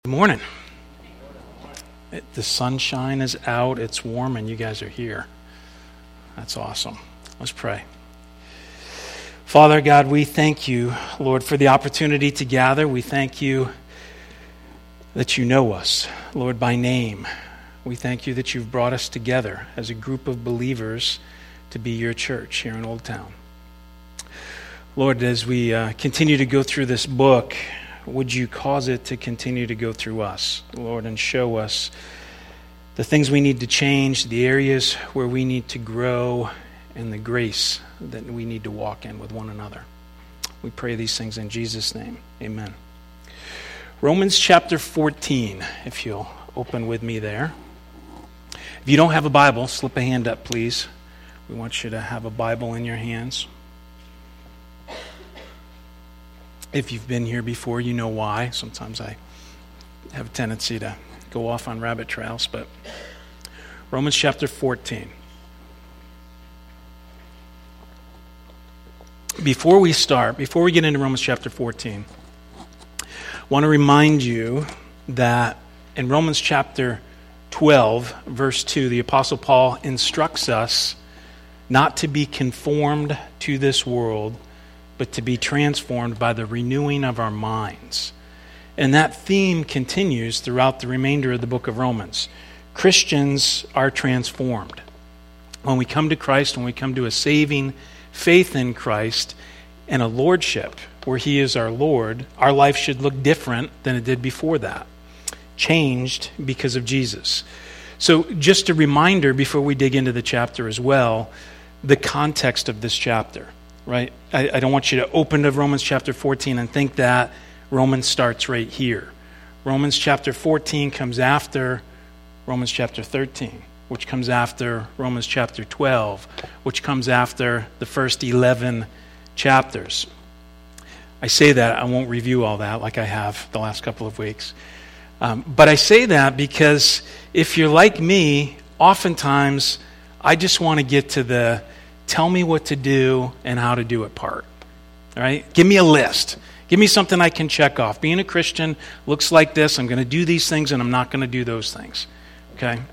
Good morning. The sunshine is out, it's warm, and you guys are here. That's awesome. Let's pray. Father God, we thank you, Lord, for the opportunity to gather. We thank you that you know us, Lord, by name. We thank you that you've brought us together as a group of believers to be your church here in Old Town. Lord, as we continue to go through this book, would you cause it to continue to go through us, Lord, and show us the things we need to change, the areas where we need to grow, and the grace that we need to walk in with one another. We pray these things in Jesus' name. Amen. Romans chapter 14, if you'll open with me there. If you don't have a Bible, slip a hand up, please. We want you to have a Bible in your hands. If you've been here before, you know why. Sometimes I have a tendency to go off on rabbit trails, but Romans chapter 14. Before we get into Romans chapter 14, I want to remind you that in Romans chapter 12, verse 2, the Apostle Paul instructs us not to be conformed to this world, but to be transformed by the renewing of our minds. And that theme continues throughout the remainder of the book of Romans. Christians are transformed. When we come to Christ, when we come to a saving faith in Christ and a lordship where He is our Lord, our life should look different than it did before that. Changed because of Jesus. So just a reminder before we dig into the chapter as well, the context of this chapter. Right? I don't want you to open to Romans chapter 14 and think that Romans starts right here. Romans chapter 14 comes after Romans chapter 13, which comes after Romans chapter 12, which comes after the first 11 chapters. I say that, I won't review all that like I have the last couple of weeks. But I say that because if you're like me, oftentimes I just want to get to the tell me what to do and how to do it part. All right? Give me a list. Give me something I can check off. Being a Christian looks like this. I'm going to do these things and I'm not going to do those things. Okay?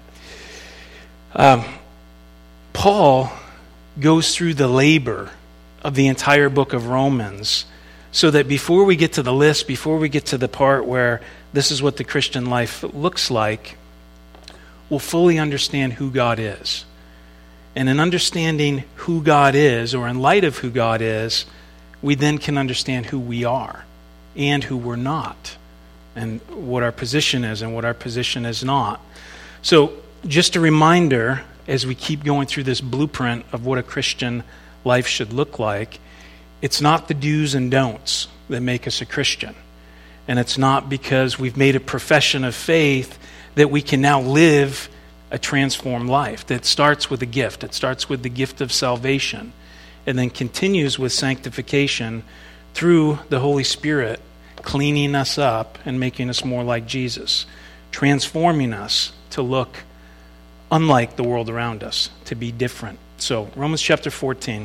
Paul goes through the labor of the entire book of Romans so that before we get to the list, before we get to the part where this is what the Christian life looks like, we'll fully understand who God is. And in understanding who God is, or in light of who God is, we then can understand who we are and who we're not, and what our position is and what our position is not. So just a reminder, as we keep going through this blueprint of what a Christian life should look like, it's not the do's and don'ts that make us a Christian. And it's not because we've made a profession of faith that we can now live a transformed life that starts with a gift. It starts with the gift of salvation and then continues with sanctification through the Holy Spirit cleaning us up and making us more like Jesus, transforming us to look unlike the world around us, to be different. So Romans chapter 14,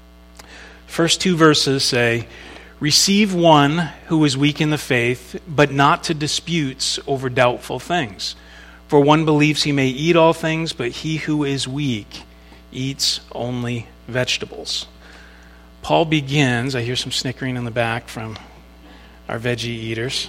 first two verses say, "Receive one who is weak in the faith, but not to disputes over doubtful things. For one believes he may eat all things, but he who is weak eats only vegetables." Paul begins, I hear some snickering in the back from our veggie eaters.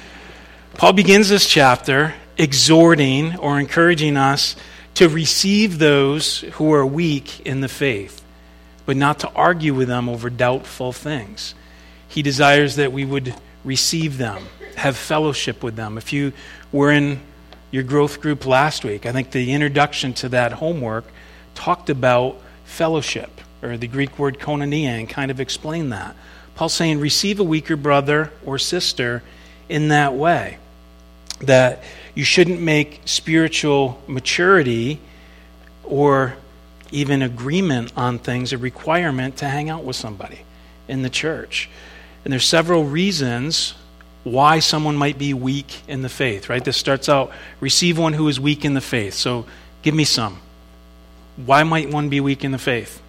Paul begins this chapter exhorting or encouraging us to receive those who are weak in the faith, but not to argue with them over doubtful things. He desires that we would receive them, have fellowship with them. If you were in your growth group last week, I think the introduction to that homework talked about fellowship, or the Greek word koinonia, and kind of explained that. Paul's saying receive a weaker brother or sister in that way, that you shouldn't make spiritual maturity or even agreement on things a requirement to hang out with somebody in the church. And there's several reasons why someone might be weak in the faith, right? This starts out, receive one who is weak in the faith. So give me some. Why might one be weak in the faith?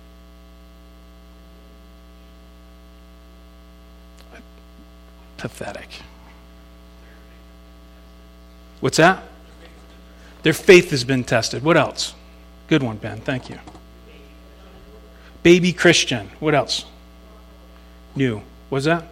Pathetic. What's that? Their faith has been tested. What else? Good one, Ben. Thank you. Baby Christian. What else? New. What's that?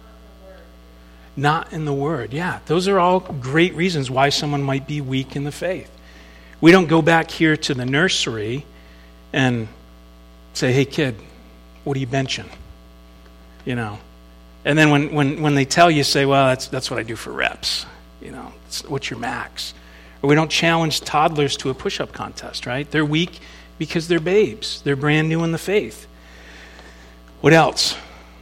Not in the Word. Yeah, those are all great reasons why someone might be weak in the faith. We don't go back here to the nursery and say, hey, kid, what are you benching? You know. And then when they tell you, say, well, that's what I do for reps. You know, what's your max? Or we don't challenge toddlers to a push-up contest, right? They're weak because they're babes. They're brand new in the faith. What else?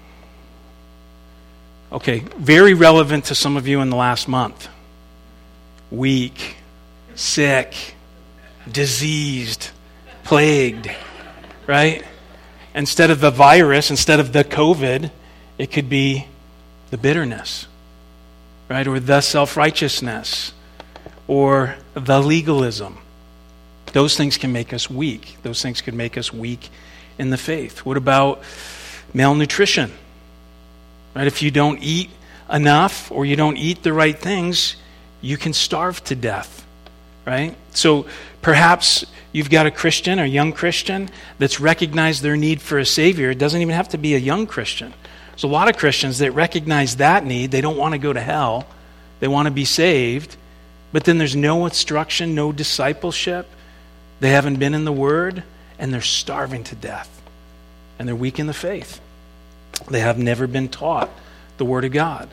Okay, very relevant to some of you in the last month. Weak, sick, diseased, plagued, right? Instead of the virus, instead of the COVID, it could be the bitterness, right? Or the self-righteousness, or the legalism. Those things can make us weak. Those things can make us weak in the faith. What about malnutrition? Right? If you don't eat enough or you don't eat the right things, you can starve to death, right? So perhaps you've got a Christian, a young Christian, that's recognized their need for a Savior. It doesn't even have to be a young Christian. There's a lot of Christians that recognize that need. They don't want to go to hell. They want to be saved. But then there's no instruction, no discipleship. They haven't been in the Word, and they're starving to death. And they're weak in the faith. They have never been taught the Word of God.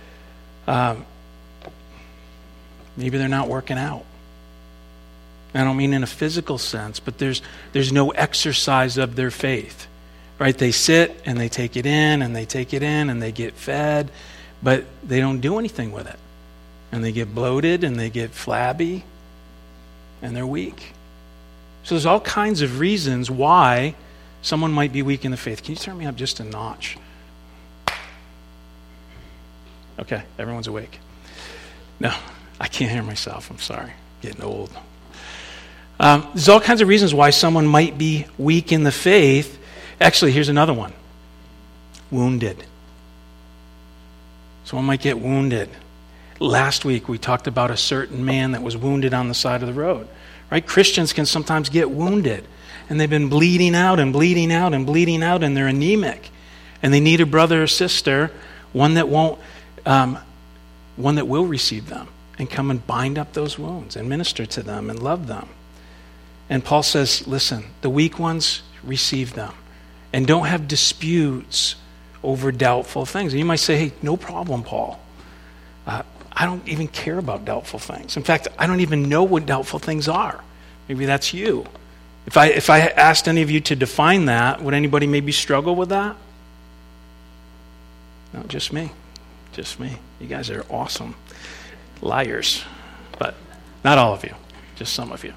Maybe they're not working out. I don't mean in a physical sense, but there's no exercise of their faith. Right? They sit and they take it in and they take it in and they get fed, but they don't do anything with it. And they get bloated and they get flabby and they're weak. So there's all kinds of reasons why someone might be weak in the faith. Can you turn me up just a notch? Okay, everyone's awake. No, I can't hear myself. I'm sorry. Getting old. There's all kinds of reasons why someone might be weak in the faith. Actually, here's another one. Wounded. Someone might get wounded. Last week, we talked about a certain man that was wounded on the side of the road. Right? Christians can sometimes get wounded. And they've been bleeding out and bleeding out and bleeding out, and they're anemic. And they need a brother or sister, one that will receive them and come and bind up those wounds and minister to them and love them. And Paul says, listen, the weak ones, receive them. And don't have disputes over doubtful things. And you might say, hey, no problem, Paul. I don't even care about doubtful things. In fact, I don't even know what doubtful things are. Maybe that's you. If I asked any of you to define that, would anybody maybe struggle with that? No, just me. Just me. You guys are awesome. Liars. But not all of you. Just some of you.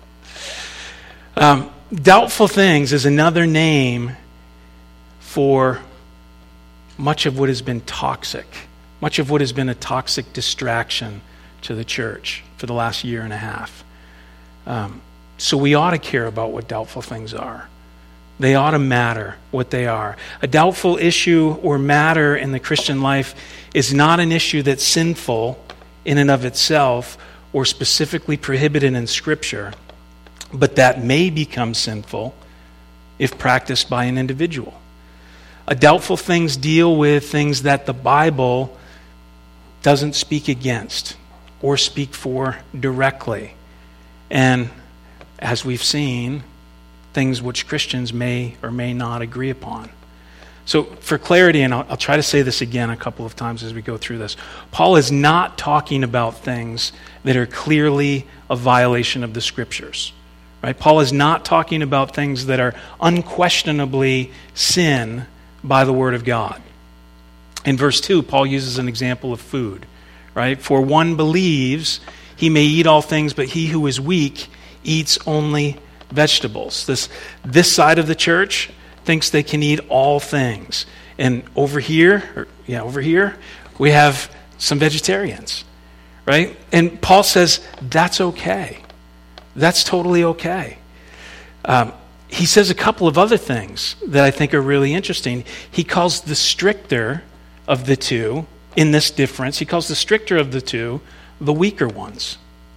Doubtful things is another name for much of what has been toxic. Much of what has been a toxic distraction to the church for the last year and a half. So we ought to care about what doubtful things are. They ought to matter what they are. A doubtful issue or matter in the Christian life is not an issue that's sinful in and of itself or specifically prohibited in Scripture, but that may become sinful if practiced by an individual. Doubtful things deal with things that the Bible doesn't speak against or speak for directly. And as we've seen, things which Christians may or may not agree upon. So for clarity, and I'll try to say this again a couple of times as we go through this, Paul is not talking about things that are clearly a violation of the Scriptures. Right? Paul is not talking about things that are unquestionably sin by the Word of God. In verse 2, Paul uses an example of food. Right? For one believes he may eat all things, but he who is weak eats only vegetables. This side of the church thinks they can eat all things. And over here, we have some vegetarians. Right? And Paul says that's okay. That's totally okay. He says a couple of other things that I think are really interesting. He calls the stricter of the two, in this difference, he calls the stricter of the two the weaker ones.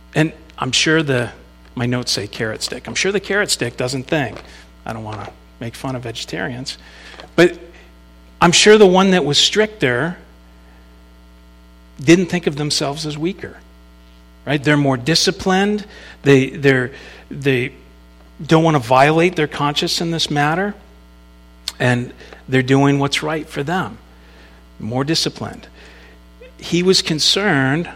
And I'm sure my notes say carrot stick. I'm sure the carrot stick doesn't think. I don't want to make fun of vegetarians. But I'm sure the one that was stricter didn't think of themselves as weaker. Right? They're more disciplined. They don't want to violate their conscience in this matter. And they're doing what's right for them. More disciplined. He was concerned,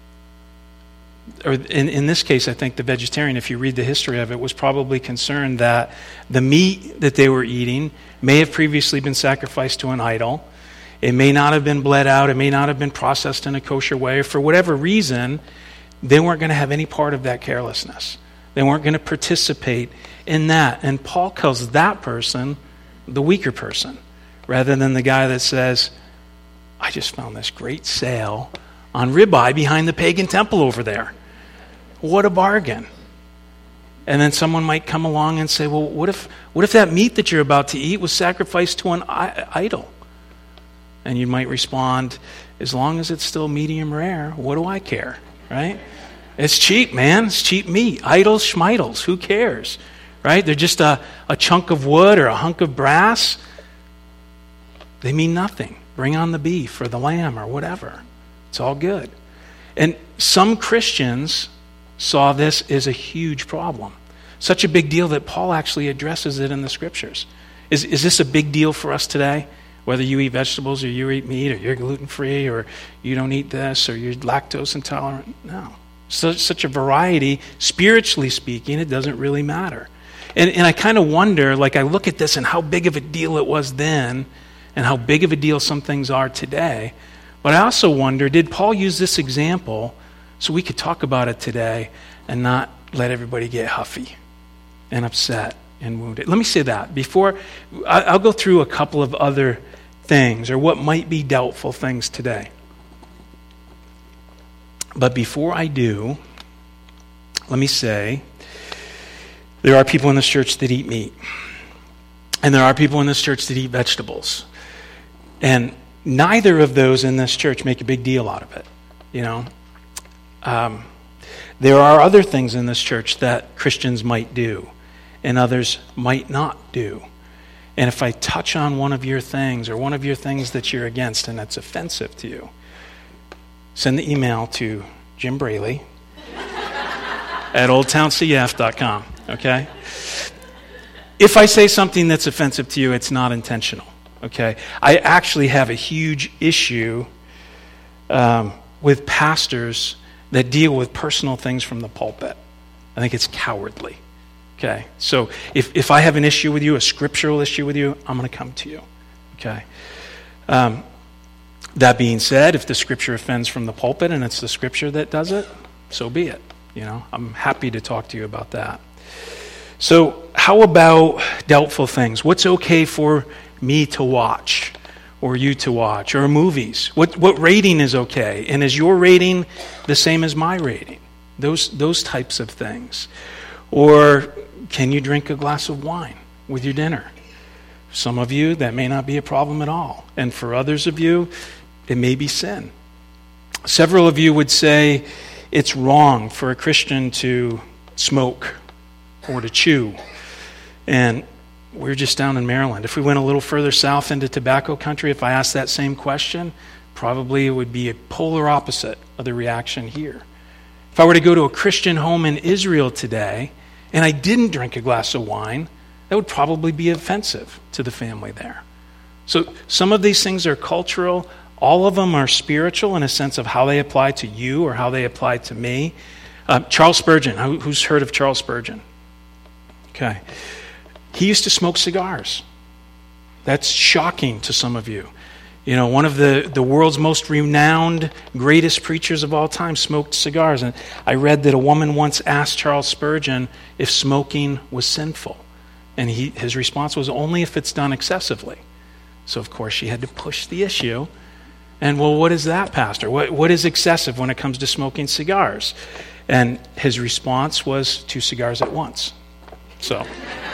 or in this case, I think the vegetarian, if you read the history of it, was probably concerned that the meat that they were eating may have previously been sacrificed to an idol. It may not have been bled out. It may not have been processed in a kosher way. For whatever reason, they weren't going to have any part of that carelessness. They weren't going to participate in that. And Paul calls that person the weaker person, rather than the guy that says, I just found this great sale on ribeye behind the pagan temple over there. What a bargain. And then someone might come along and say, well, what if that meat that you're about to eat was sacrificed to an idol? And you might respond, as long as it's still medium rare, what do I care, right? It's cheap, man. It's cheap meat. Idols, schmeidels, who cares, right? They're just a chunk of wood or a hunk of brass. They mean nothing. Bring on the beef or the lamb or whatever. It's all good. And some Christians saw this as a huge problem. Such a big deal that Paul actually addresses it in the scriptures. Is this a big deal for us today? Whether you eat vegetables or you eat meat or you're gluten-free or you don't eat this or you're lactose intolerant. No. Such a variety, spiritually speaking, it doesn't really matter. And I kind of wonder, like I look at this and how big of a deal it was then and how big of a deal some things are today. But I also wonder, did Paul use this example so we could talk about it today and not let everybody get huffy and upset and wounded? Let me say that. Before, I'll go through a couple of other things or what might be doubtful things today. But before I do, let me say, there are people in this church that eat meat. And there are people in this church that eat vegetables. And neither of those in this church make a big deal out of it, you know. There are other things in this church that Christians might do and others might not do. And if I touch on one of your things or one of your things that you're against and that's offensive to you, send the email to Jim Braley at oldtowncf.com, okay? If I say something that's offensive to you, it's not intentional. Okay, I actually have a huge issue with pastors that deal with personal things from the pulpit. I think it's cowardly. Okay, so if I have an issue with you, a scriptural issue with you, I'm going to come to you. Okay. That being said, if the scripture offends from the pulpit and it's the scripture that does it, so be it. You know, I'm happy to talk to you about that. So, how about doubtful things? What's okay for me to watch or you to watch, or movies? What rating is okay? And is your rating the same as my rating? Those types of things. Or can you drink a glass of wine with your dinner? Some of you, that may not be a problem at all. And for others of you, it may be sin. Several of you would say it's wrong for a Christian to smoke or to chew. And we're just down in Maryland. If we went a little further south into tobacco country, if I asked that same question, probably it would be a polar opposite of the reaction here. If I were to go to a Christian home in Israel today and I didn't drink a glass of wine, that would probably be offensive to the family there. So some of these things are cultural. All of them are spiritual in a sense of how they apply to you or how they apply to me. Charles Spurgeon. Who's heard of Charles Spurgeon? Okay. He used to smoke cigars. That's shocking to some of you. You know, one of the world's most renowned, greatest preachers of all time smoked cigars. And I read that a woman once asked Charles Spurgeon if smoking was sinful. And his response was, only if it's done excessively. So, of course, she had to push the issue. And, well, what is that, Pastor? What is excessive when it comes to smoking cigars? And his response was 2 cigars at once. So...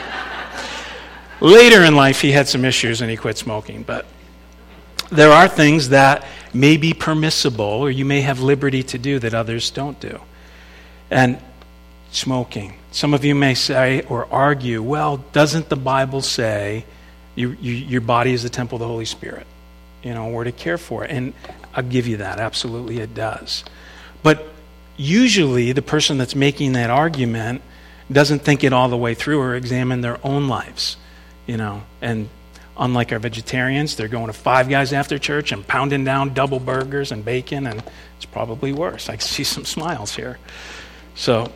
later in life, he had some issues and he quit smoking. But there are things that may be permissible or you may have liberty to do that others don't do. And smoking. Some of you may say or argue, well, doesn't the Bible say your body is the temple of the Holy Spirit? We're to care for it. And I'll give you that. Absolutely it does. But usually the person that's making that argument doesn't think it all the way through or examine their own lives. And unlike our vegetarians, they're going to Five Guys after church and pounding down double burgers and bacon, and it's probably worse. I see some smiles here. So,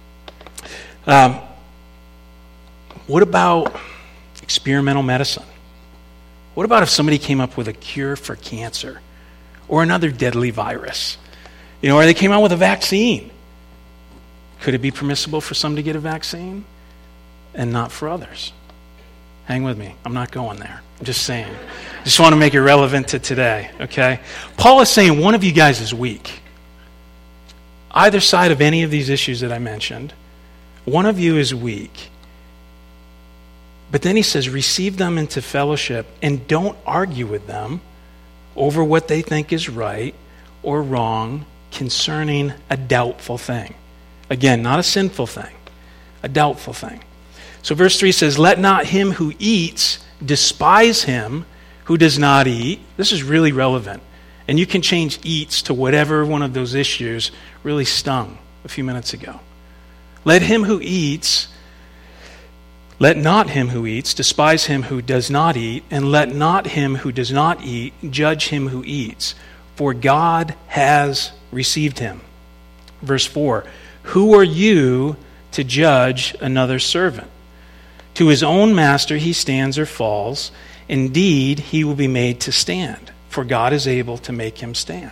what about experimental medicine? What about if somebody came up with a cure for cancer or another deadly virus? Or they came out with a vaccine. Could it be permissible for some to get a vaccine and not for others? Hang with me. I'm not going there. I'm just saying. I just want to make it relevant to today, okay? Paul is saying one of you guys is weak. Either side of any of these issues that I mentioned, one of you is weak. But then he says, receive them into fellowship and don't argue with them over what they think is right or wrong concerning a doubtful thing. Again, not a sinful thing, a doubtful thing. So verse 3 says, let not him who eats despise him who does not eat. This is really relevant. And you can change eats to whatever one of those issues really stung a few minutes ago. Let not him who eats despise him who does not eat, and let not him who does not eat judge him who eats, for God has received him. Verse 4, who are you to judge another servant? To his own master he stands or falls. Indeed, he will be made to stand, for God is able to make him stand.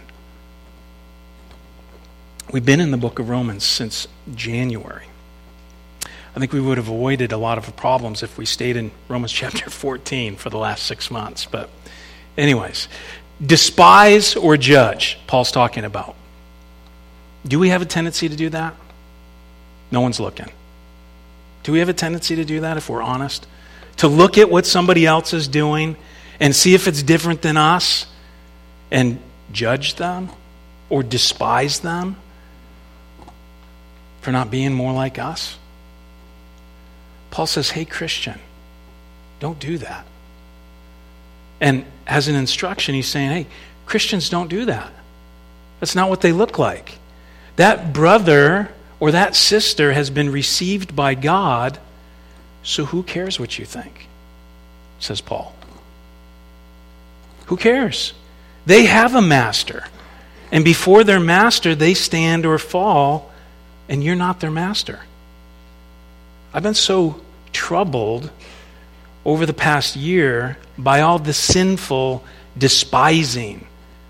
We've been in the book of Romans since January. I think we would have avoided a lot of the problems if we stayed in Romans chapter 14 for the last 6 months. But anyways, despise or judge, Paul's talking about. Do we have a tendency to do that? No one's looking. Do we have a tendency to do that if we're honest? To look at what somebody else is doing and see if it's different than us and judge them or despise them for not being more like us? Paul says, hey, Christian, don't do that. And as an instruction, he's saying, hey, Christians don't do that. That's not what they look like. That brother or that sister has been received by God, so who cares what you think? Says Paul. Who cares? They have a master. And before their master, they stand or fall, and you're not their master. I've been so troubled over the past year by all the sinful despising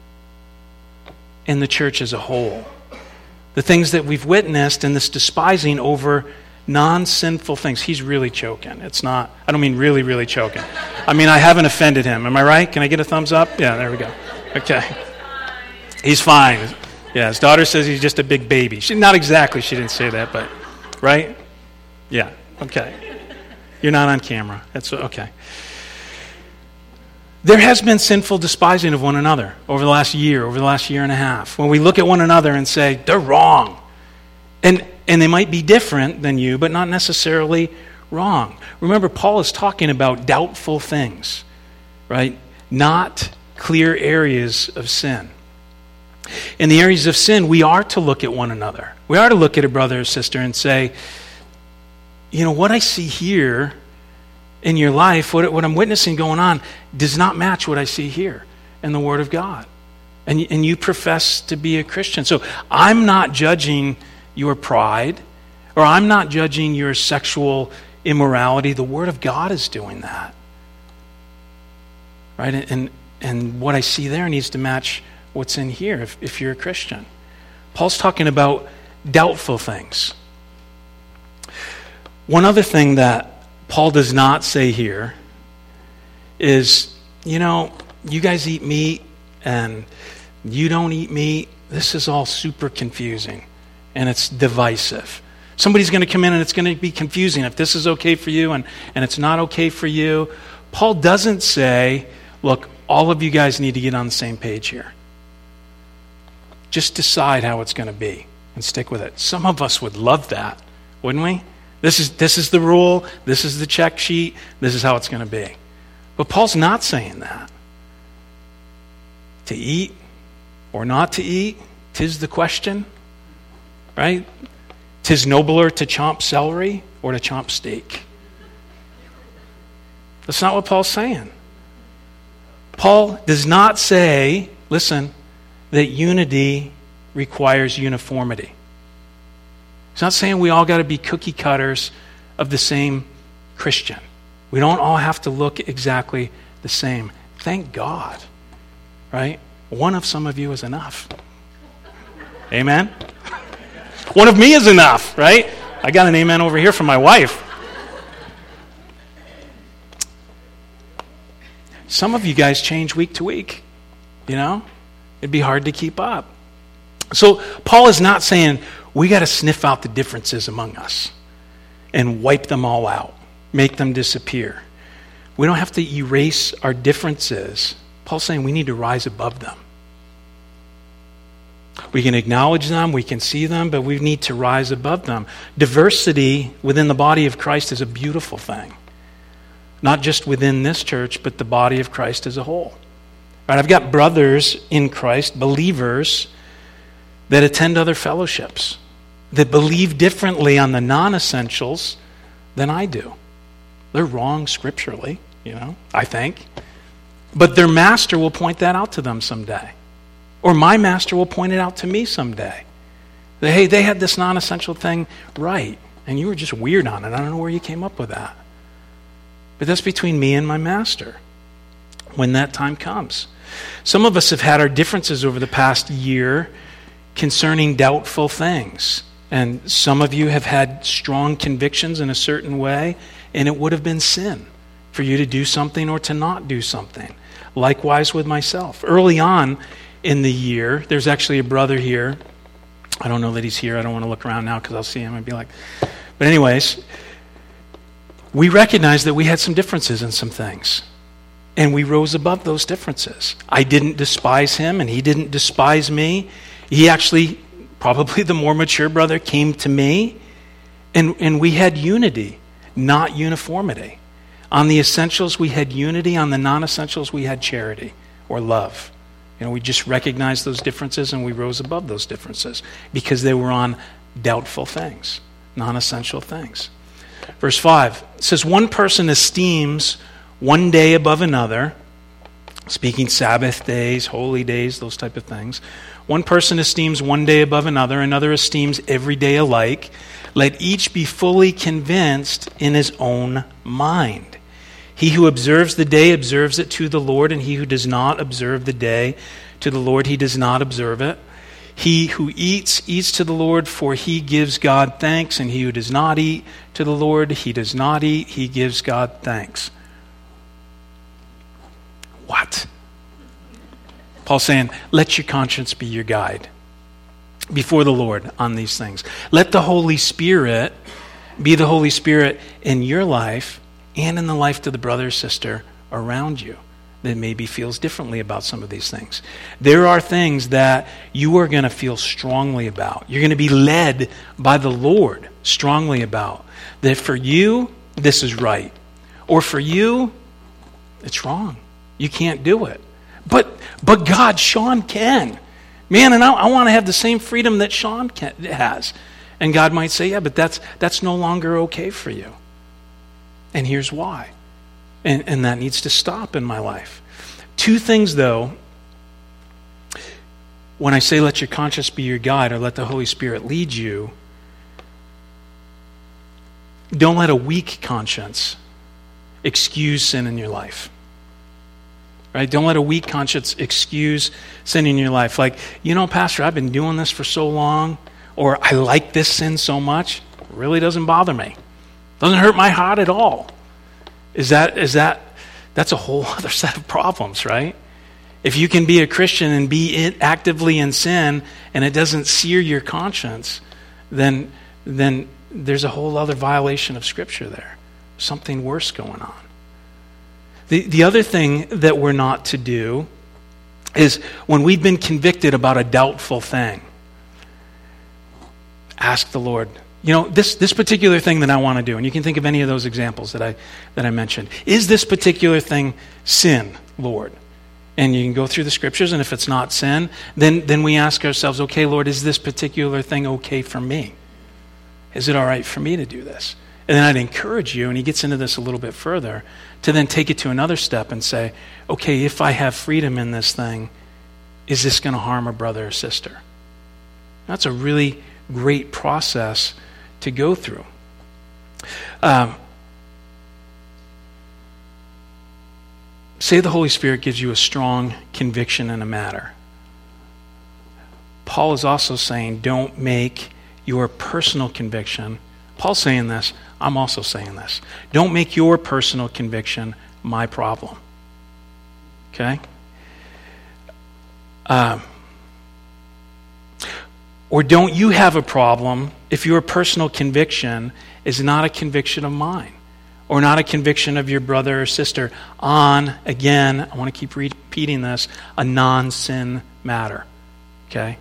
in the church as a whole. The things that we've witnessed and this despising over non-sinful things. He's really choking. It's not, I don't mean really, really choking. I mean, I haven't offended him. Am I right? Can I get a thumbs up? Yeah, there we go. Okay. He's fine. Yeah, his daughter says he's just a big baby. Not exactly, she didn't say that, but, right? Yeah, okay. You're not on camera. That's okay. There has been sinful despising of one another over the last year and a half. When we look at one another and say, they're wrong. And they might be different than you, but not necessarily wrong. Remember, Paul is talking about doubtful things, right? Not clear areas of sin. In the areas of sin, we are to look at one another. We are to look at a brother or sister and say, you know, what I see here in your life, what I'm witnessing going on, does not match what I see here in the Word of God. And you profess to be a Christian. So I'm not judging your pride, or I'm not judging your sexual immorality. The Word of God is doing that. Right? And what I see there needs to match what's in here if you're a Christian. Paul's talking about doubtful things. One other thing that Paul does not say here is, you know, you guys eat meat and you don't eat meat. This is all super confusing and it's divisive. Somebody's going to come in and it's going to be confusing if this is okay for you and it's not okay for you. Paul doesn't say, look, all of you guys need to get on the same page here. Just decide how it's going to be. and stick with it. Some of us would love that, wouldn't we? This is the rule. This is the check sheet. This is how it's going to be. But Paul's not saying that. To eat or not to eat, 'tis the question, right? 'Tis nobler to chomp celery or to chomp steak. That's not what Paul's saying. Paul does not say, listen, that unity requires uniformity. He's not saying we all got to be cookie cutters of the same Christian. We don't all have to look exactly the same. Thank God, right? One of some of you is enough. Amen? One of me is enough, right? I got an amen over here from my wife. Some of you guys change week to week, you know? It'd be hard to keep up. So Paul is not saying we got to sniff out the differences among us and wipe them all out, make them disappear. We don't have to erase our differences. Paul's saying we need to rise above them. We can acknowledge them, we can see them, but we need to rise above them. Diversity within the body of Christ is a beautiful thing. Not just within this church, but the body of Christ as a whole. Right, I've got brothers in Christ, believers, that attend other fellowships, that believe differently on the non-essentials than I do. They're wrong scripturally, you know, I think. But their master will point that out to them someday. Or my master will point it out to me someday. That, hey, they had this non-essential thing right, and you were just weird on it. I don't know where you came up with that. But that's between me and my master when that time comes. Some of us have had our differences over the past year concerning doubtful things. And some of you have had strong convictions in a certain way, and it would have been sin for you to do something or to not do something. Likewise with myself. Early on in the year, there's actually a brother here. I don't know that he's here. I don't want to look around now because I'll see him and be like... But anyways, we recognized that we had some differences in some things. And we rose above those differences. I didn't despise him, and he didn't despise me. He actually, probably the more mature brother, came to me, and we had unity, not uniformity. On the essentials, we had unity. On the non-essentials, we had charity or love. You know, we just recognized those differences, and we rose above those differences because they were on doubtful things, non-essential things. Verse 5 says, one person esteems one day above another, speaking Sabbath days, holy days, those type of things. One person esteems one day above another esteems every day alike. Let each be fully convinced in his own mind. He who observes the day observes it to the Lord, and he who does not observe the day to the Lord, he does not observe it. He who eats, eats to the Lord, for he gives God thanks, and he who does not eat to the Lord, he does not eat, he gives God thanks. What? Paul's saying, let your conscience be your guide before the Lord on these things. Let the Holy Spirit be the Holy Spirit in your life and in the life of the brother or sister around you that maybe feels differently about some of these things. There are things that you are going to feel strongly about. You're going to be led by the Lord strongly about. That for you, this is right. Or for you, it's wrong. You can't do it. But God, Sean can. Man, and I want to have the same freedom that Sean has. And God might say, yeah, but that's no longer okay for you. And here's why. And that needs to stop in my life. Two things, though, when I say let your conscience be your guide or let the Holy Spirit lead you, don't let a weak conscience excuse sin in your life. Right? Don't let a weak conscience excuse sin in your life. Like, you know, Pastor, I've been doing this for so long, or I like this sin so much, it really doesn't bother me. Doesn't hurt my heart at all. That's a whole other set of problems, right? If you can be a Christian and be actively in sin and it doesn't sear your conscience, then there's a whole other violation of Scripture there. Something worse going on. The other thing that we're not to do is when we've been convicted about a doubtful thing, ask the Lord, this particular thing that I want to do, and you can think of any of those examples that I mentioned. Is this particular thing sin, Lord? And you can go through the scriptures, and if it's not sin, then we ask ourselves, okay, Lord, is this particular thing okay for me? Is it all right for me to do this? And then I'd encourage you, and he gets into this a little bit further, to then take it to another step and say, okay, if I have freedom in this thing, is this going to harm a brother or sister? That's a really great process to go through. Say the Holy Spirit gives you a strong conviction in a matter. Paul is also saying, don't make your personal conviction. Paul's saying this, I'm also saying this. Don't make your personal conviction my problem. Okay? Or don't you have a problem if your personal conviction is not a conviction of mine, or not a conviction of your brother or sister on, again, I want to keep repeating this, a non-sin matter. Okay?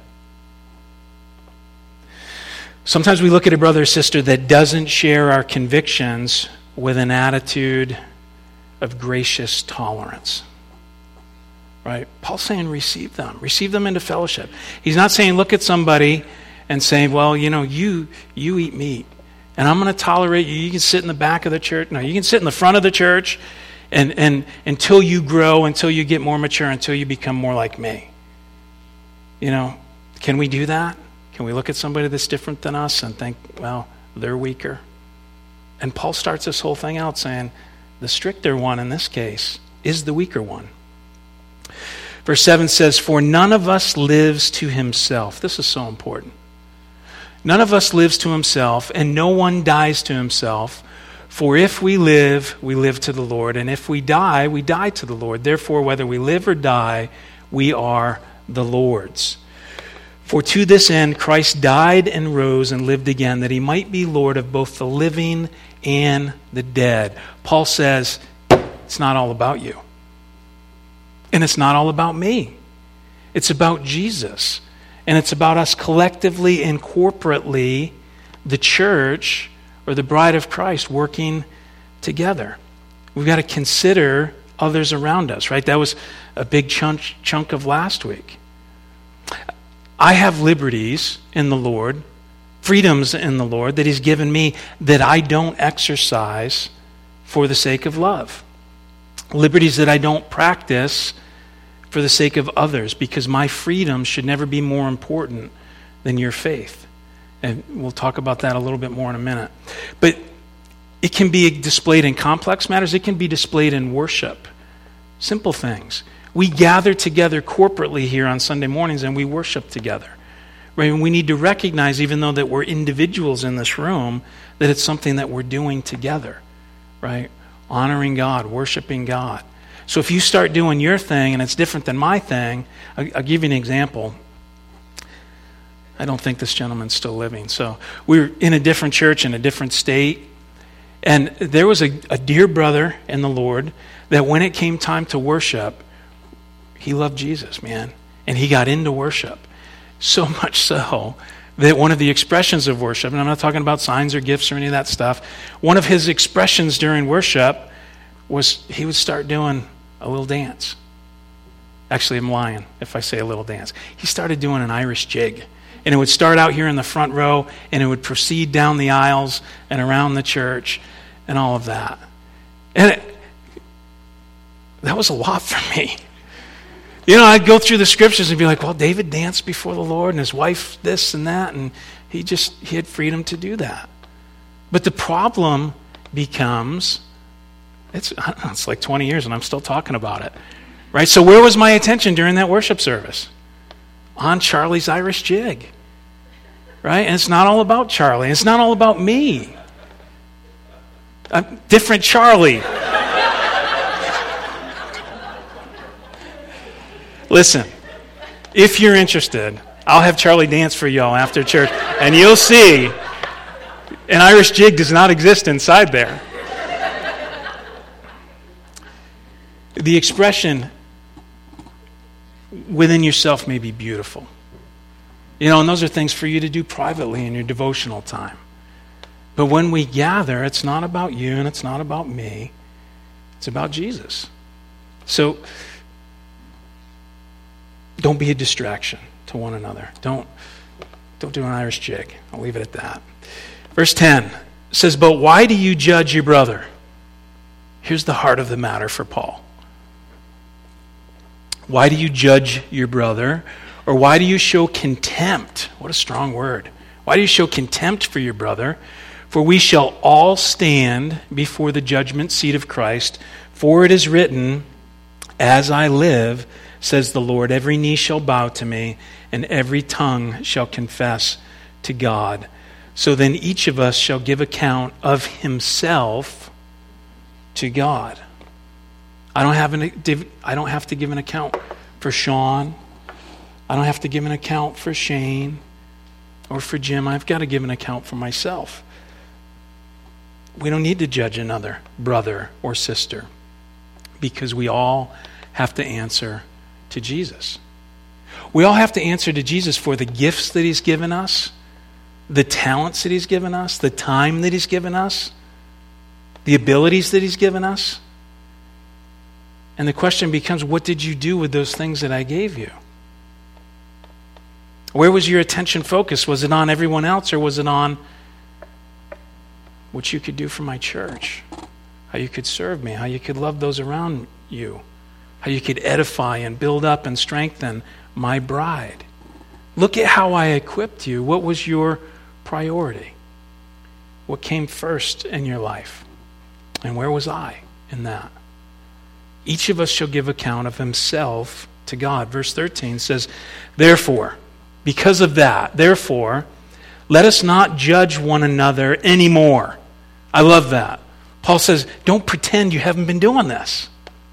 Sometimes we look at a brother or sister that doesn't share our convictions with an attitude of gracious tolerance. Right? Paul's saying receive them into fellowship. He's not saying look at somebody and say, well, you eat meat, and I'm going to tolerate you. You can sit in the back of the church. No, you can sit in the front of the church and until you grow, until you get more mature, until you become more like me. Can we do that? Can we look at somebody that's different than us and think, well, they're weaker? And Paul starts this whole thing out saying, the stricter one in this case is the weaker one. Verse 7 says, for none of us lives to himself. This is so important. None of us lives to himself, and no one dies to himself. For if we live to the Lord, and if we die to the Lord. Therefore, whether we live or die, we are the Lord's. For to this end Christ died and rose and lived again, that he might be Lord of both the living and the dead. Paul says, it's not all about you. And it's not all about me. It's about Jesus. And it's about us collectively and corporately, the church or the bride of Christ, working together. We've got to consider others around us, right? That was a big chunk of last week. I have liberties in the Lord, freedoms in the Lord that he's given me that I don't exercise for the sake of love. Liberties that I don't practice for the sake of others, because my freedom should never be more important than your faith. And we'll talk about that a little bit more in a minute. But it can be displayed in complex matters. It can be displayed in worship. Simple things. We gather together corporately here on Sunday mornings and we worship together. Right? And we need to recognize, even though that we're individuals in this room, that it's something that we're doing together. Right? Honoring God, worshiping God. So if you start doing your thing and it's different than my thing, I'll give you an example. I don't think this gentleman's still living. So we were in a different church in a different state. And there was a dear brother in the Lord that when it came time to worship, he loved Jesus, man. And he got into worship. So much so that one of the expressions of worship, and I'm not talking about signs or gifts or any of that stuff, one of his expressions during worship was he would start doing a little dance. Actually, I'm lying if I say a little dance. He started doing an Irish jig. And it would start out here in the front row, and it would proceed down the aisles and around the church and all of that. And that was a lot for me. I'd go through the scriptures and be like, well, David danced before the Lord, and his wife this and that, and he had freedom to do that. But the problem becomes, it's like 20 years and I'm still talking about it. Right? So where was my attention during that worship service? On Charlie's Irish jig. Right? And it's not all about Charlie. It's not all about me. Different Charlie. Listen, if you're interested, I'll have Charlie dance for y'all after church, and you'll see an Irish jig does not exist inside there. The expression within yourself may be beautiful. And those are things for you to do privately in your devotional time. But when we gather, it's not about you and it's not about me. It's about Jesus. So don't be a distraction to one another. Don't do an Irish jig. I'll leave it at that. Verse 10 says, "But why do you judge your brother?" Here's the heart of the matter for Paul. Why do you judge your brother? Or why do you show contempt? What a strong word. Why do you show contempt for your brother? For we shall all stand before the judgment seat of Christ. For it is written, "As I live, says the Lord, every knee shall bow to me, and every tongue shall confess to God. So then each of us shall give account of himself to God." I don't have to give an account for Sean. I don't have to give an account for Shane or for Jim. I've got to give an account for myself. We don't need to judge another brother or sister because we all have to answer to Jesus. We all have to answer to Jesus for the gifts that he's given us, the talents that he's given us, the time that he's given us, the abilities that he's given us. And the question becomes, what did you do with those things that I gave you? Where was your attention focused? Was it on everyone else, or was it on what you could do for my church? How you could serve me, how you could love those around you, how you could edify and build up and strengthen my bride. Look at how I equipped you. What was your priority? What came first in your life? And where was I in that? Each of us shall give account of himself to God. Verse 13 says, "Therefore, because of that, therefore, let us not judge one another anymore." I love that. Paul says, don't pretend you haven't been doing this.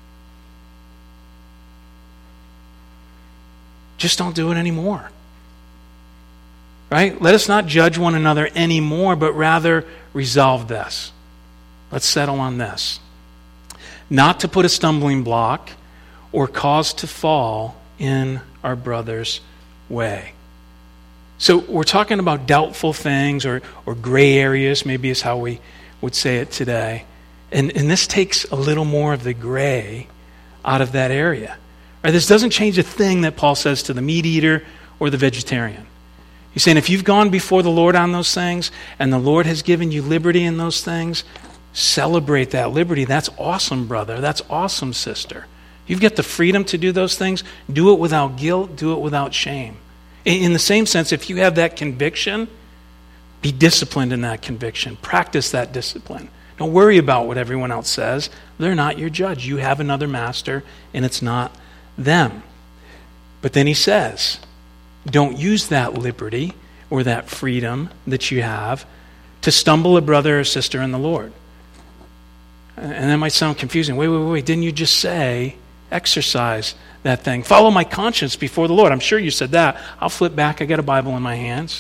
Just don't do it anymore. Right? Let us not judge one another anymore, but rather resolve this. Let's settle on this. Not to put a stumbling block or cause to fall in our brother's way. So we're talking about doubtful things or gray areas, maybe is how we would say it today. And this takes a little more of the gray out of that area. Right? This doesn't change a thing that Paul says to the meat eater or the vegetarian. He's saying if you've gone before the Lord on those things and the Lord has given you liberty in those things, celebrate that liberty. That's awesome, brother. That's awesome, sister. You've got the freedom to do those things. Do it without guilt. Do it without shame. In the same sense, if you have that conviction, be disciplined in that conviction. Practice that discipline. Don't worry about what everyone else says. They're not your judge. You have another master, and it's not them. But then he says, don't use that liberty or that freedom that you have to stumble a brother or sister in the Lord. And that might sound confusing. Wait. Didn't you just say, exercise that thing? Follow my conscience before the Lord. I'm sure you said that. I'll flip back. I got a Bible in my hands.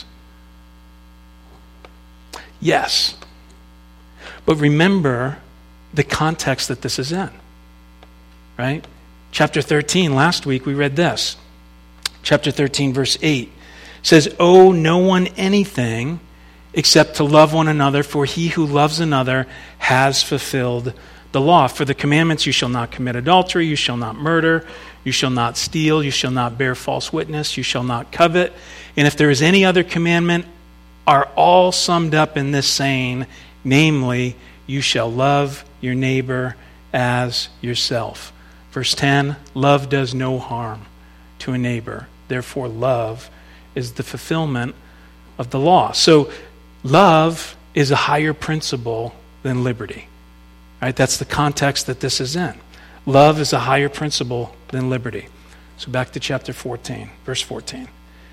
Yes. But remember the context that this is in. Right? Chapter 13, last week we read this. Chapter 13, verse 8 says, "Owe no one anything except to love one another, for he who loves another has fulfilled the law. For the commandments, you shall not commit adultery, you shall not murder, you shall not steal, you shall not bear false witness, you shall not covet. And if there is any other commandment, are all summed up in this saying, namely, you shall love your neighbor as yourself." Verse 10, love does no harm to a neighbor. Therefore, love is the fulfillment of the law. So, love is a higher principle than liberty. Right? That's the context that this is in. Love is a higher principle than liberty. So back to chapter 14, verse 14.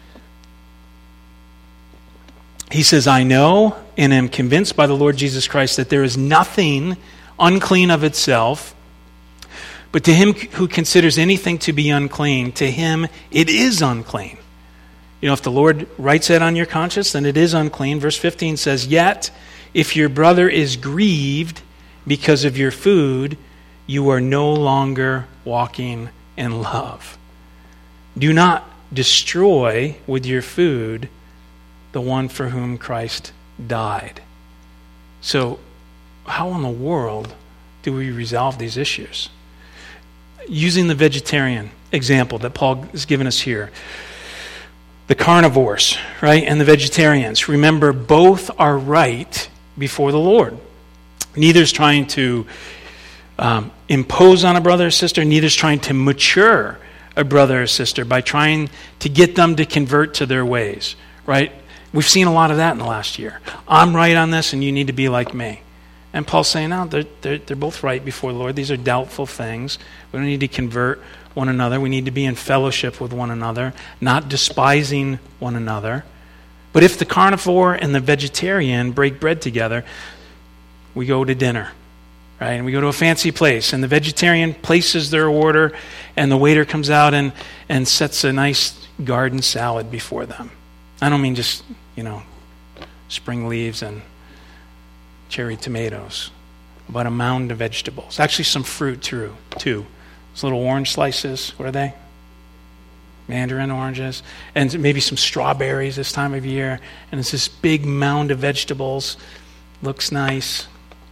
He says, "I know and am convinced by the Lord Jesus Christ that there is nothing unclean of itself, but to him who considers anything to be unclean, to him it is unclean." You know, if the Lord writes that on your conscience, then it is unclean. Verse 15 says, "Yet, if your brother is grieved because of your food, you are no longer walking in love. Do not destroy with your food the one for whom Christ died. So, how in the world do we resolve these issues? Using the vegetarian example that Paul has given us here. The carnivores, right, and the vegetarians. Remember, both are right before the Lord. Neither is trying to impose on a brother or sister. Neither is trying to mature a brother or sister by trying to get them to convert to their ways, right? We've seen a lot of that in the last year. I'm right on this, and you need to be like me. And Paul's saying, no, they're both right before the Lord. These are doubtful things. We don't need to convert one another. We need to be in fellowship with one another, not despising one another. But if the carnivore and the vegetarian break bread together, we go to dinner, right? And we go to a fancy place, and the vegetarian places their order, and the waiter comes out and sets a nice garden salad before them. I don't mean just, spring leaves and cherry tomatoes, but a mound of vegetables. Actually, some fruit too. Those little orange slices, what are they? Mandarin oranges. And maybe some strawberries this time of year. And it's this big mound of vegetables. Looks nice.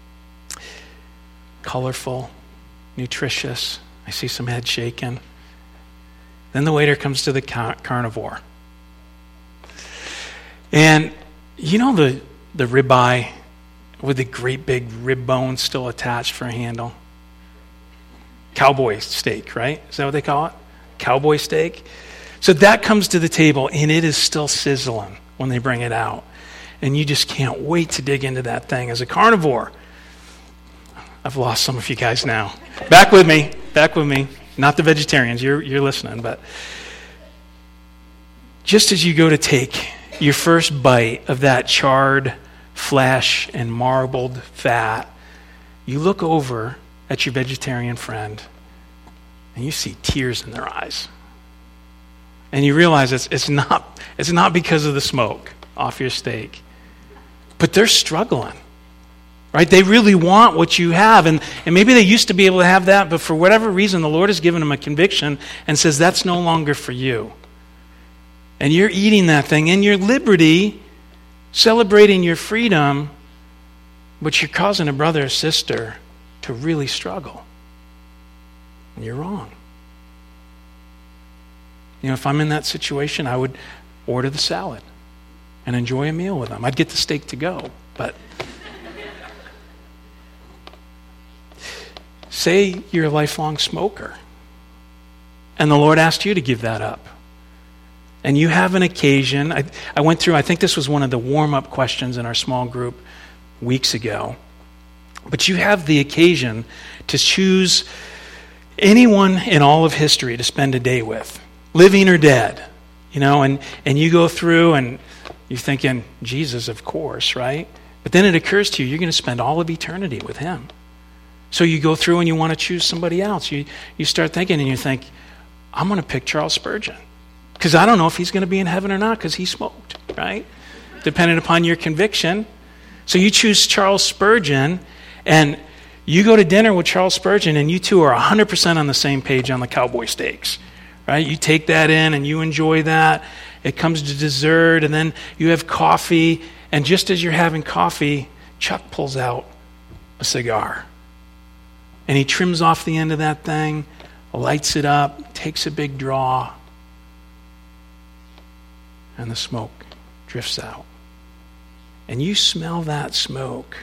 Colorful. Nutritious. I see some head shaking. Then the waiter comes to the carnivore. And the ribeye with the great big rib bone still attached for a handle? Cowboy steak, right? Is that what they call it? Cowboy steak? So that comes to the table, and it is still sizzling when they bring it out. And you just can't wait to dig into that thing. As a carnivore, I've lost some of you guys now. Back with me. Not the vegetarians, you're listening, but just as you go to take your first bite of that charred flesh and marbled fat, you look over at your vegetarian friend and you see tears in their eyes. And you realize it's not because of the smoke off your steak, but they're struggling. Right? They really want what you have. And maybe they used to be able to have that, but for whatever reason, the Lord has given them a conviction and says, that's no longer for you. And you're eating that thing in your liberty, celebrating your freedom, but you're causing a brother or sister to really struggle. And you're wrong. If I'm in that situation, I would order the salad and enjoy a meal with them. I'd get the steak to go, but say you're a lifelong smoker, and the Lord asked you to give that up. And you have an occasion. I went through, I think this was one of the warm-up questions in our small group weeks ago. But you have the occasion to choose anyone in all of history to spend a day with, living or dead. And you go through and you're thinking, Jesus, of course, right? But then it occurs to you, you're going to spend all of eternity with him. So you go through and you want to choose somebody else. You start thinking and you think, I'm going to pick Charles Spurgeon. Because I don't know if he's going to be in heaven or not because he smoked, right? Depending upon your conviction. So you choose Charles Spurgeon and you go to dinner with Charles Spurgeon and you two are 100% on the same page on the cowboy steaks, right? You take that in and you enjoy that. It comes to dessert and then you have coffee. And just as you're having coffee, Chuck pulls out a cigar. And he trims off the end of that thing, lights it up, takes a big draw, and the smoke drifts out. And you smell that smoke,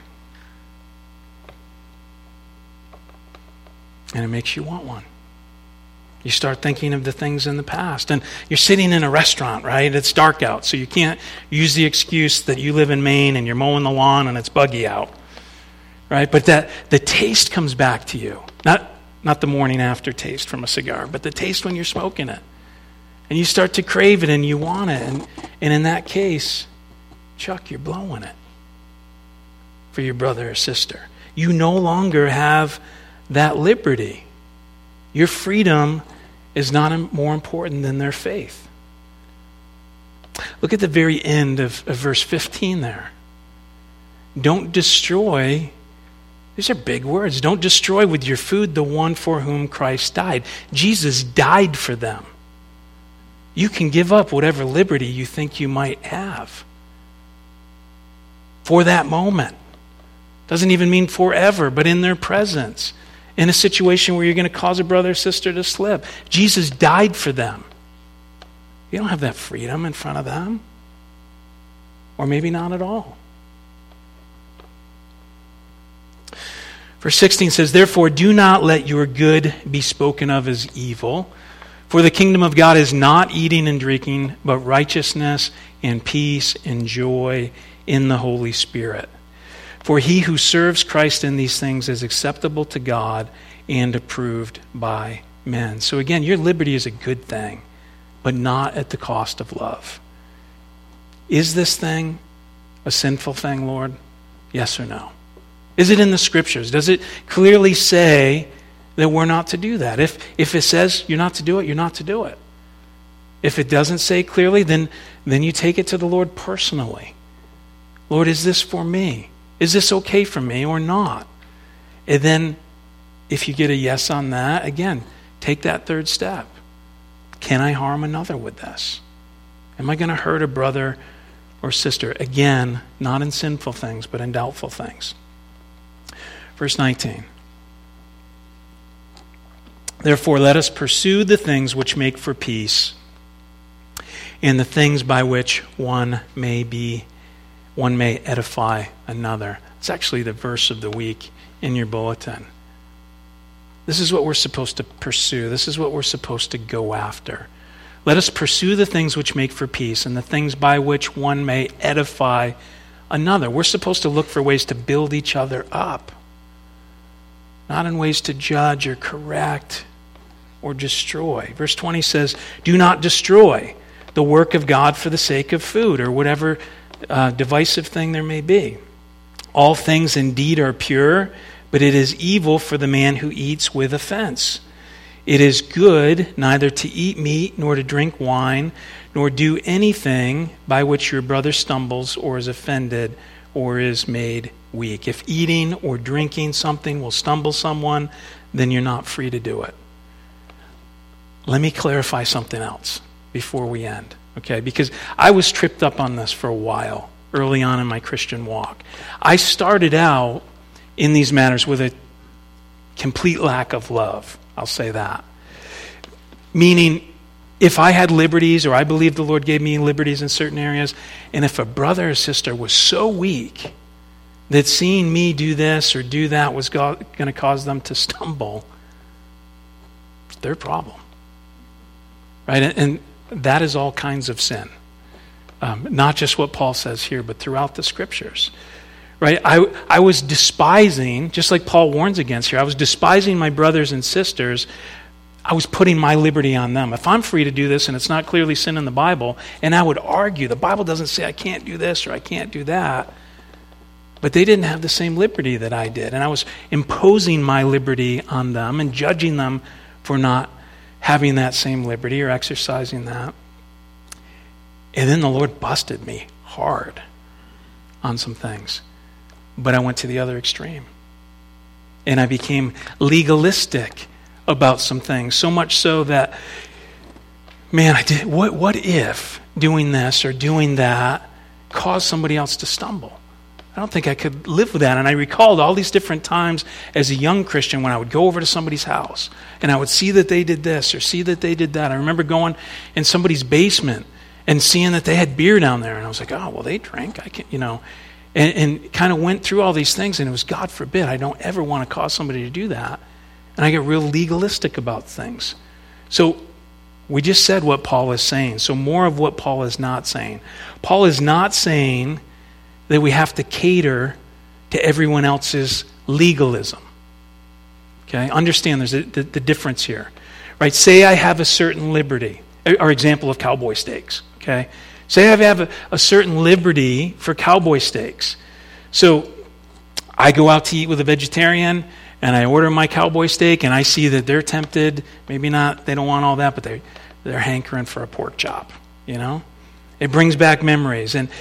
and it makes you want one. You start thinking of the things in the past. And you're sitting in a restaurant, right? It's dark out, so you can't use the excuse that you live in Maine and you're mowing the lawn and it's buggy out. Right? But that the taste comes back to you. Not the morning after taste from a cigar, but the taste when you're smoking it. And you start to crave it and you want it. And in that case, Chuck, you're blowing it for your brother or sister. You no longer have that liberty. Your freedom is not more important than their faith. Look at the very end of verse 15 there. Don't destroy. These are big words. Don't destroy with your food the one for whom Christ died. Jesus died for them. you can give up whatever liberty you think you might have for that moment. Doesn't even mean forever, but in their presence, in a situation where you're going to cause a brother or sister to slip. Jesus died for them. You don't have that freedom in front of them. Or maybe not at all. Verse 16 says, "Therefore do not let your good be spoken of as evil. For the kingdom of God is not eating and drinking, but righteousness and peace and joy in the Holy Spirit. For he who serves Christ in these things is acceptable to God and approved by men." So again, your liberty is a good thing, but not at the cost of love. Is this thing a sinful thing, Lord? Yes or no? Is it in the Scriptures? Does it clearly say that we're not to do that? If it says you're not to do it, you're not to do it. If it doesn't say clearly, then you take it to the Lord personally. Lord, is this for me? Is this okay for me or not? And then if you get a yes on that, again, take that third step. Can I harm another with this? Am I going to hurt a brother or sister? Again, not in sinful things, but in doubtful things. Verse 19. "Therefore let us pursue the things which make for peace, and the things by which one may edify another." It's actually the verse of the week in your bulletin. This is what we're supposed to pursue. This is what we're supposed to go after. Let us pursue the things which make for peace and the things by which one may edify another. We're supposed to look for ways to build each other up, not in ways to judge or correct or destroy. Verse 20 says, "Do not destroy the work of God for the sake of food," or whatever divisive thing there may be. "All things indeed are pure, but it is evil for the man who eats with offense. It is good neither to eat meat nor to drink wine, nor do anything by which your brother stumbles or is offended or is made weak." If eating or drinking something will stumble someone, then you're not free to do it. Let me clarify something else before we end, okay? Because I was tripped up on this for a while early on in my Christian walk. I started out in these matters with a complete lack of love. I'll say that. Meaning, if I had liberties, or I believed the Lord gave me liberties in certain areas, and if a brother or sister was so weak that seeing me do this or do that was going to cause them to stumble, it's their problem. Right? And that is all kinds of sin. Not just what Paul says here, but throughout the Scriptures. Right? I was despising, just like Paul warns against here, I was despising my brothers and sisters. I was putting my liberty on them. If I'm free to do this and it's not clearly sin in the Bible, and I would argue, the Bible doesn't say I can't do this or I can't do that, but they didn't have the same liberty that I did. And I was imposing my liberty on them and judging them for not having that same liberty or exercising that. And then the Lord busted me hard on some things. But I went to the other extreme. And I became legalistic about some things. So much so that, man, what if doing this or doing that caused somebody else to stumble? I don't think I could live with that. And I recalled all these different times as a young Christian when I would go over to somebody's house and I would see that they did this or see that they did that. I remember going in somebody's basement and seeing that they had beer down there. And I was like, oh, well, they drink. I can't, and kind of went through all these things. And it was, God forbid, I don't ever want to cause somebody to do that. And I get real legalistic about things. So we just said what Paul is saying. So more of what Paul is not saying. Paul is not saying that we have to cater to everyone else's legalism. Okay, understand there's the difference here. Right? Say I have a certain liberty. Our example of cowboy steaks. Okay? Say I have a certain liberty for cowboy steaks. So I go out to eat with a vegetarian and I order my cowboy steak and I see that they're tempted, maybe not, they don't want all that, but they're hankering for a pork chop, It brings back memories. And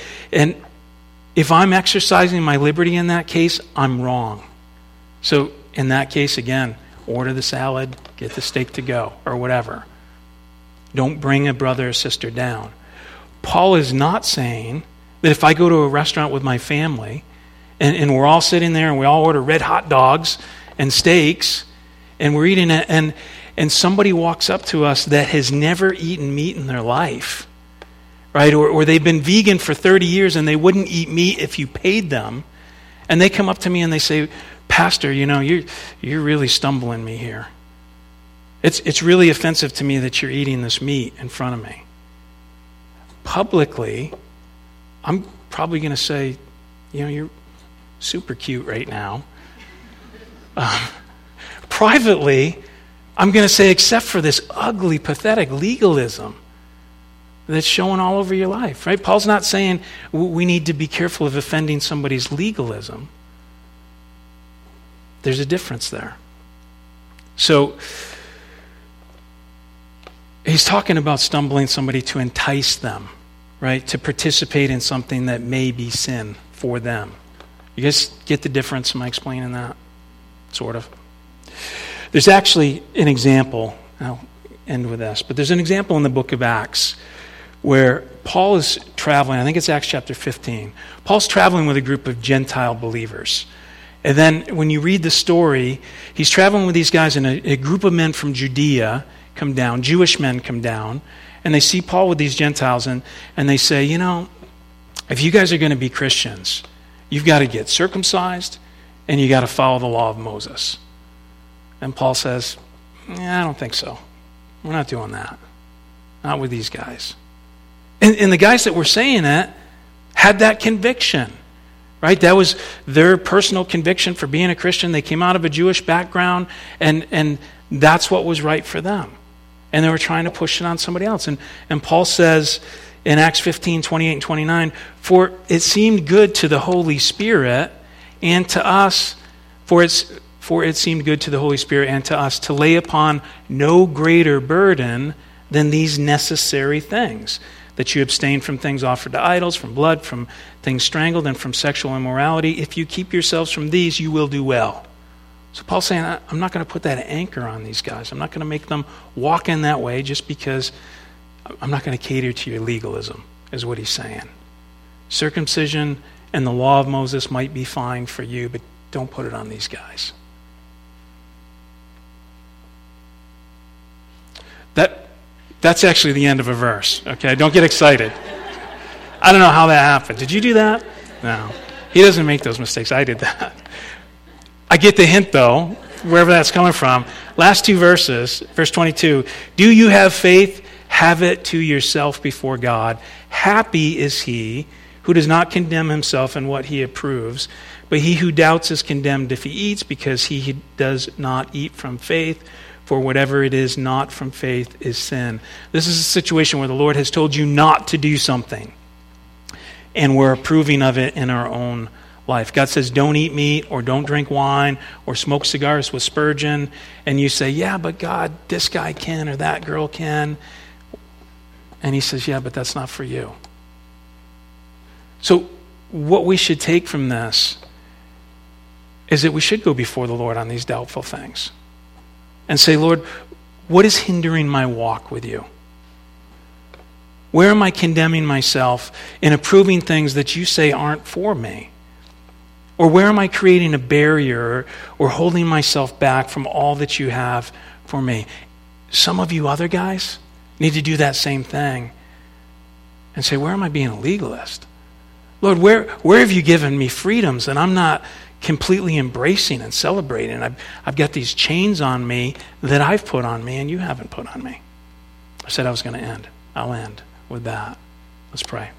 if I'm exercising my liberty in that case, I'm wrong. So in that case, again, order the salad, get the steak to go, or whatever. Don't bring a brother or sister down. Paul is not saying that if I go to a restaurant with my family and we're all sitting there and we all order red hot dogs and steaks and we're eating it and somebody walks up to us that has never eaten meat in their life, right? Or they've been vegan for 30 years and they wouldn't eat meat if you paid them. And they come up to me and they say, Pastor, you're really stumbling me here. It's really offensive to me that you're eating this meat in front of me. Publicly, I'm probably going to say, you're super cute right now. Privately, I'm going to say, except for this ugly, pathetic legalism that's showing all over your life, right? Paul's not saying we need to be careful of offending somebody's legalism. There's a difference there. So, he's talking about stumbling somebody to entice them, right? To participate in something that may be sin for them. You guys get the difference? Am I explaining that? Sort of. There's actually an example, I'll end with this, but there's an example in the book of Acts where Paul is traveling, I think it's Acts chapter 15. Paul's traveling with a group of Gentile believers. And then when you read the story, he's traveling with these guys and a group of men from Judea come down, Jewish men come down, and they see Paul with these Gentiles and they say, if you guys are going to be Christians, you've got to get circumcised and you got to follow the law of Moses. And Paul says, I don't think so. We're not doing that. Not with these guys. And the guys that were saying it had that conviction, right? That was their personal conviction for being a Christian. They came out of a Jewish background, and that's what was right for them. And they were trying to push it on somebody else. And Paul says in Acts 15, 28 and 29, for it seemed good to the Holy Spirit and to us, for it seemed good to the Holy Spirit and to us to lay upon no greater burden than these necessary things, that you abstain from things offered to idols, from blood, from things strangled, and from sexual immorality. If you keep yourselves from these, you will do well. So Paul's saying, I'm not going to put that anchor on these guys. I'm not going to make them walk in that way just because I'm not going to cater to your legalism, is what he's saying. Circumcision and the law of Moses might be fine for you, but don't put it on these guys. That's actually the end of a verse, okay? Don't get excited. I don't know how that happened. Did you do that? No. He doesn't make those mistakes. I did that. I get the hint, though, wherever that's coming from. Last two verses, verse 22. Do you have faith? Have it to yourself before God. Happy is he who does not condemn himself in what he approves, but he who doubts is condemned if he eats, because he does not eat from faith. For whatever it is not from faith is sin. This is a situation where the Lord has told you not to do something, and we're approving of it in our own life. God says, don't eat meat, or don't drink wine, or smoke cigars with Spurgeon, and you say, yeah, but God, this guy can, or that girl can. And he says, yeah, but that's not for you. So what we should take from this is that we should go before the Lord on these doubtful things and say, Lord, what is hindering my walk with you? Where am I condemning myself in approving things that you say aren't for me? Or where am I creating a barrier or holding myself back from all that you have for me? Some of you other guys need to do that same thing and say, where am I being a legalist? Lord, where have you given me freedoms and I'm not completely embracing and celebrating? I've got these chains on me that I've put on me and you haven't put on me. I said I was going to end. I'll end with that. Let's pray.